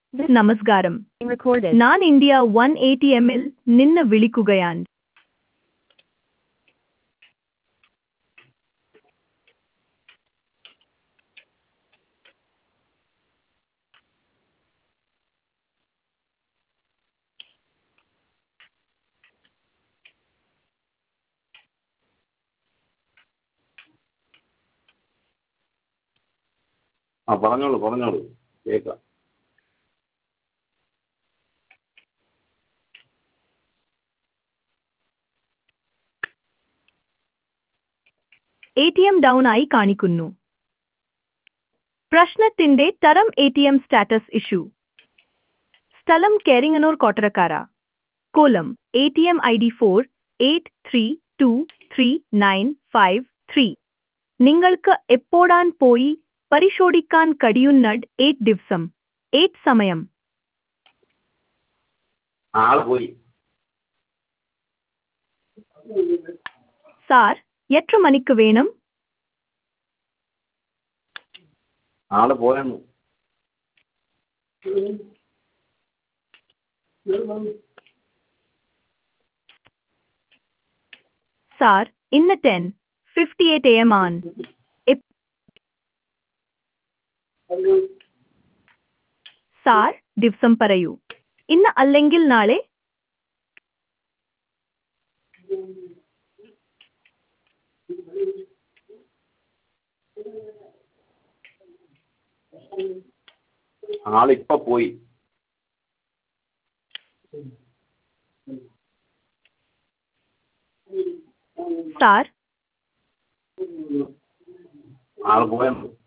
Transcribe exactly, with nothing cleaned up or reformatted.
നമസ്കാരം. recorded. ഞാൻ India one A T എമ്മിൽ നിന്ന് വിളിക്കുകയാണ്. ആ പറഞ്ഞോളൂ പറഞ്ഞോളൂ കേൾക്കാം. എ ടി എം ഡൗൺ ആയി കാണിക്കുന്നു. പ്രശ്നത്തിന്റെ തരം A T M status issue. സ്ഥലം Keringanur Kottarakkara. Kollam. A T M I D four eight three two three nine five three. നിങ്ങൾക്ക് എപ്പോഴാണ് പോയി പരിശോധിക്കാൻ കഴിയുന്നത്? എയ്റ്റ് ദിവസം എയ്റ്റ് സമയം. ആള് പോയി. സാർ, എത്ര മണിക്ക് വേണം? ആള് പോയെന്നു. സാർ, ഇന്ന് ten fifty eight A M ആണ്. സാർ, ദിവസം പറയൂ. ഇന്ന് അല്ലെങ്കിൽ നാളെ? ആളിപ്പോ പോയി. സാർ, ആള് പോയെന്നു.